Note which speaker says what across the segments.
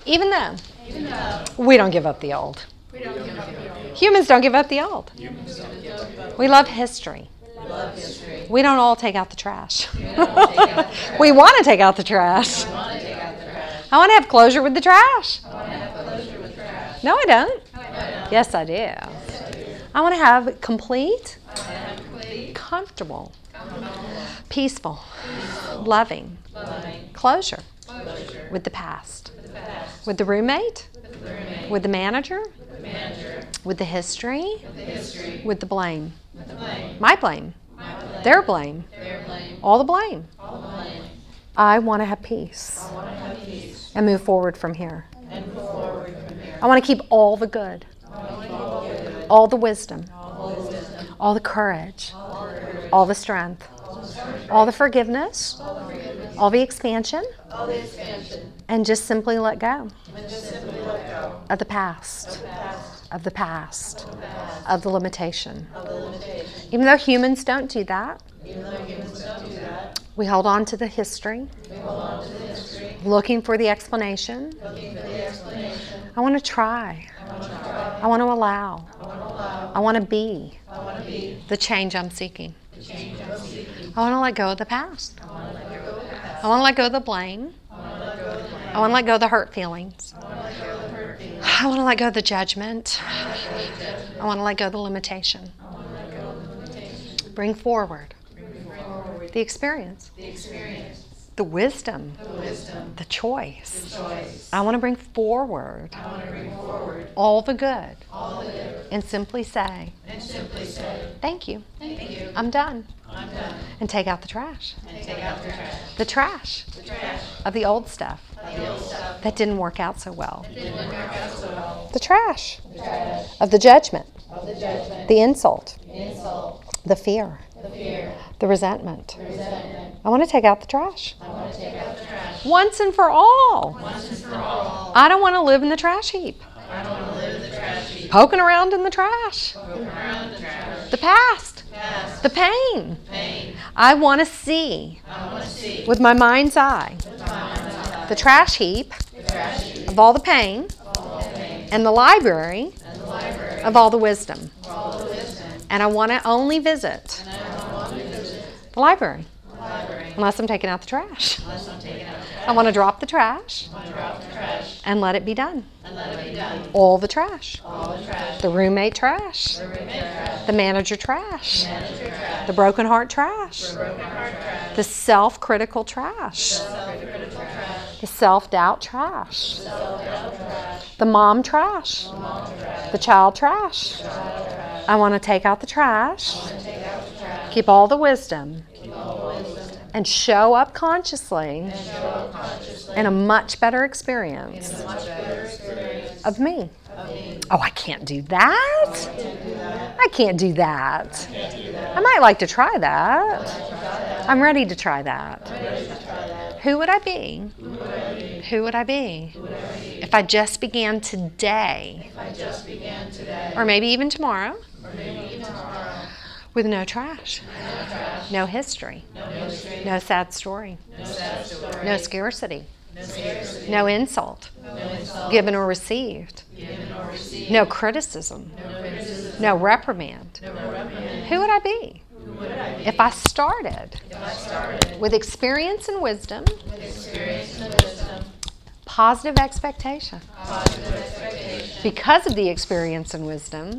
Speaker 1: Even though we don't give up the old. Humans don't give up the old. We love history. We don't all take out the trash. We want to take out the trash. I want to have closure with the trash. No, I don't. Yes, I do. I want to have complete, comfortable, peaceful, loving closure with the past. With the roommate, with the manager, with the history, with the blame. My blame. Their blame. All the blame. I want to have peace and move forward from here. I want to keep all the good, all the wisdom, all the courage, all the strength, all the forgiveness, all the expansion, and just simply let go of the past, of the limitation. Even though humans don't do that, we hold on to the history, looking for the explanation. I want to try. I want to allow. I want to be the change I'm seeking. I want to let go of the past. I want to let go of the blame. I want to let go of the hurt feelings. I want to let go of the judgment. I want to let go of the limitation. Bring forward the experience, the wisdom, the choice. I want to bring forward all the good and simply say, thank you. I'm done. And take out the trash. The trash of the old stuff that didn't work out so well. The trash of the judgment, the insult, the fear, the resentment. I want to take out the trash. Once and for all. I don't want to live in the trash heap. Poking around in the trash. The past. The pain. I want to see with my mind's eye the trash heap of all the pain and the library of all the wisdom. And I want to only visit the library unless I'm taking out the trash. I want to drop the trash and let it be done. All the trash. The roommate trash. The manager trash. The broken heart trash. The self-critical trash. The self-doubt trash. The mom trash. The child trash. I want to take out the trash. Keep all the wisdom. And show up consciously in a much better experience of me. Oh, I can't do that. I can't do that. I might like to try that. I'm ready to try that. Who would I be? Who would I be if I just began today? Or maybe even tomorrow? With no trash, no history, no sad story, no scarcity, no insult, given or received, no criticism, no reprimand. Who would I be if I started with experience and wisdom, positive expectation? Because of the experience and wisdom,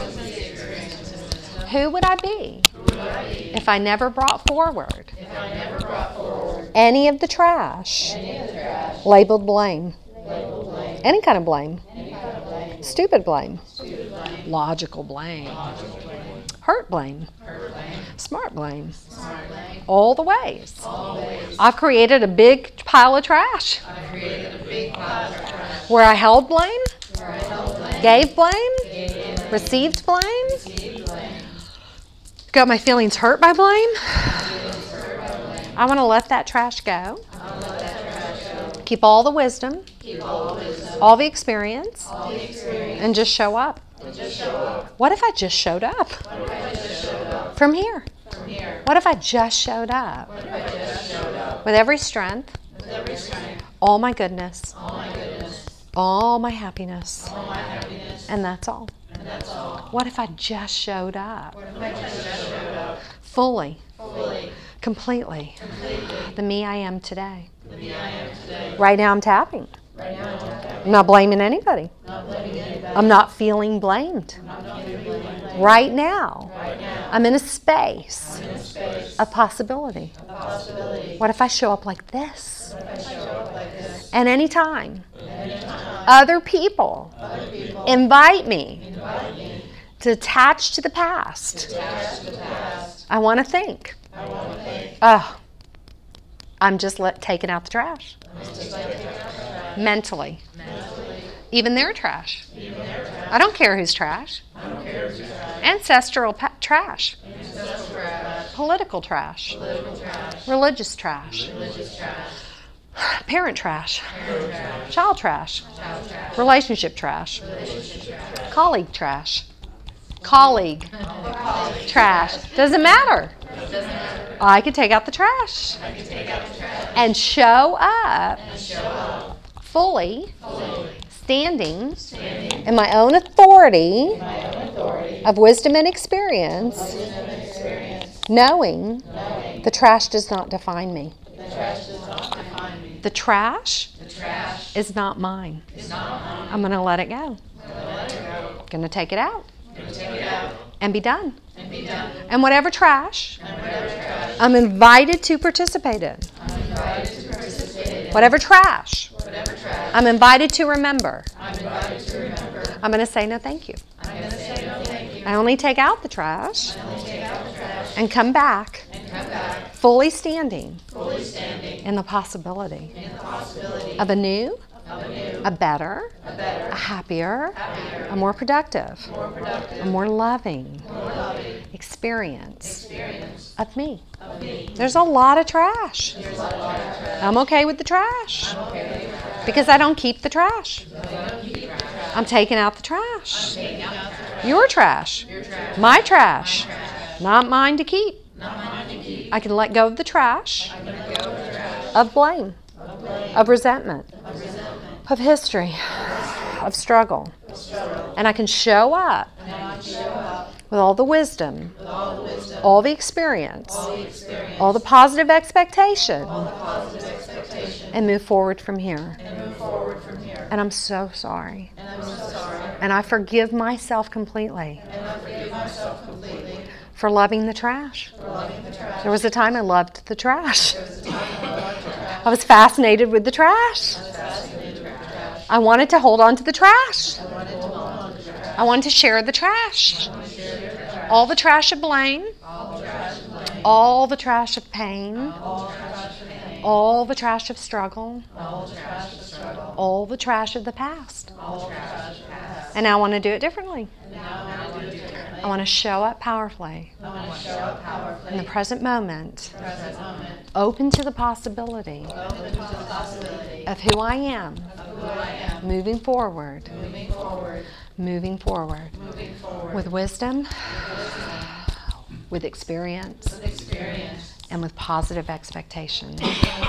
Speaker 1: who would I be if I never brought forward any of the trash labeled blame? Any kind of blame. Stupid blame. Logical blame. Hurt blame. Smart blame. All the ways. I've created a big pile of trash where I held blame, gave blame, received blame, got my feelings hurt by blame. I want to let that trash go. Keep all the wisdom, all the experience, and just show up. What if I just showed up? From here. What if I just showed up? With every strength, all my goodness, all my happiness. And that's all. What if I just showed up? Fully. Completely. The me I am today. Right now I'm tapping. I'm not blaming anybody. I'm not feeling blamed. Right now, I'm in a space of possibility. What if I show up like this? And anytime other people invite me to attach to the past, I want to think, oh, I'm just taking out the trash. Mentally. Even their trash. I don't care who's trash. Ancestral trash. Political trash. Religious trash. Parent trash. Child trash. Relationship trash. Colleague trash. Colleague trash. Doesn't matter. I can take out the trash and show up fully standing in my own authority of wisdom and experience, knowing the trash does not define me. The trash is not mine. I'm going to let it go. I'm going to take it out and be done. And whatever trash I'm invited to participate in. Whatever trash I'm invited to remember. I'm going to say no thank you. I only take out the trash and come back fully standing in the possibility of a new, a better, a happier, a more productive, a more loving experience of me. There's a lot of trash. I'm okay with the trash because I don't keep the trash. I'm taking out the trash. Your trash. My trash. Not mine to keep. I can let go of the trash of blame, of resentment, of history, of struggle. And I can show up with all the wisdom, all the experience, all the positive expectation, and move forward from here. And I'm so sorry. And I forgive myself completely for loving the trash. There was a time I loved the trash. I was fascinated with the trash. I wanted to hold on to the trash. I wanted to share the trash. All the trash of blame. All the trash of pain. All the trash of struggle. All the trash of the past. And now I want to do it differently. I want to show up powerfully in the present moment, open to the possibility of who I am, moving forward with wisdom, with experience, and with positive expectation.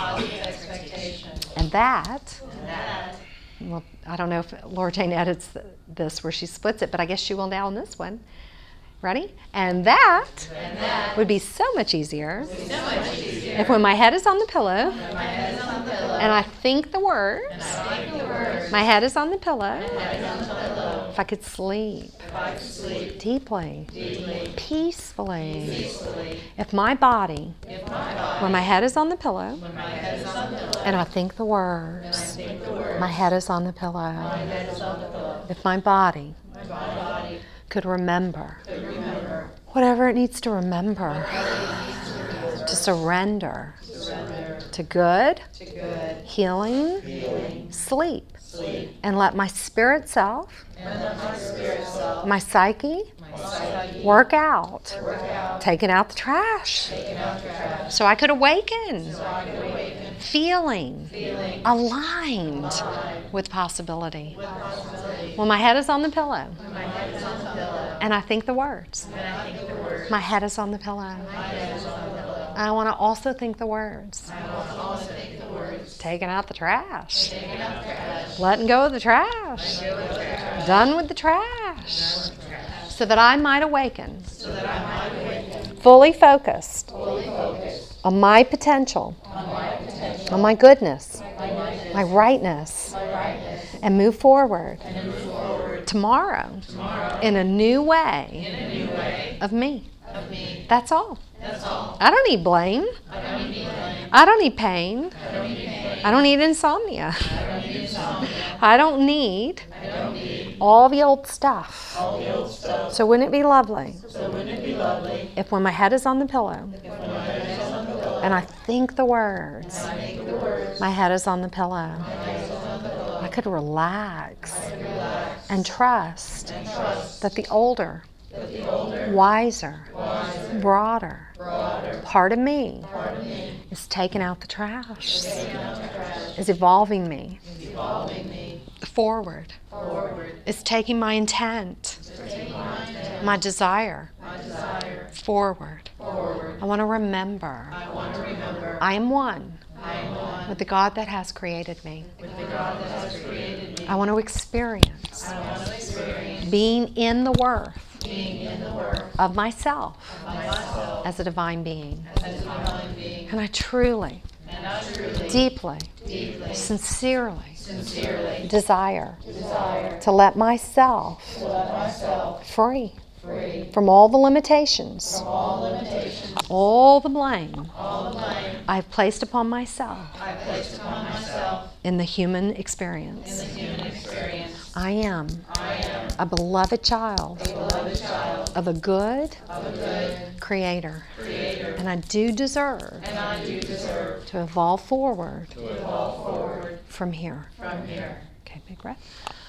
Speaker 1: And that, well, I don't know if Laura Jane edits this where she splits it, but I guess she will now in this one. Ready? And that would be so much easier if when my head is on the pillow and I think the words, my head is on the pillow, if I could sleep deeply, peacefully, if my body, when my head is on the pillow and I think the words, my head is on the pillow, if my body could remember whatever it needs to remember, to surrender to good, healing, sleep, and let my spirit self, my psyche, work out, taking out the trash, so I could awaken, feeling aligned with possibility. When my head is on the pillow and I think the words, my head is on the pillow. I want to also think the words, taking out the trash. Letting go of the trash. Done with the trash. So that I might awaken. Fully focused. On my potential. On my goodness. My rightness. And move forward. Tomorrow. In a new way. Of me. That's all. I don't need blame. I don't need pain. I don't need insomnia. I don't need all the old stuff. So wouldn't it be lovely if when my head is on the pillow and I think the words, my head is on the pillow, I could relax and trust that the older, wiser, broader part of me is taking out the trash, is evolving me forward, is taking my intent, my desire forward. I want to remember I am one with the God that has created me. I want to experience being in the worth of myself as a divine being. And I truly, deeply, sincerely desire to let myself free from all the limitations, all the blame I've placed upon myself in the human experience. I am a beloved child of a good Creator. And I do deserve to evolve forward from here. Okay, big breath.